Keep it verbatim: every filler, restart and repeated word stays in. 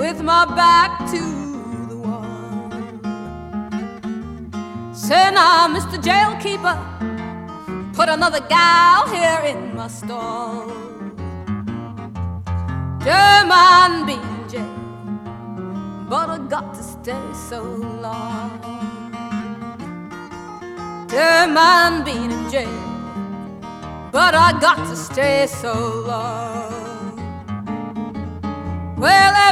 with my back to the wall. Say now, Mister Jailkeeper, put another gal here in my stall. Don't mind being in jail, but I got to stay so long. Don't mind being in jail, but I got to stay so long. Well,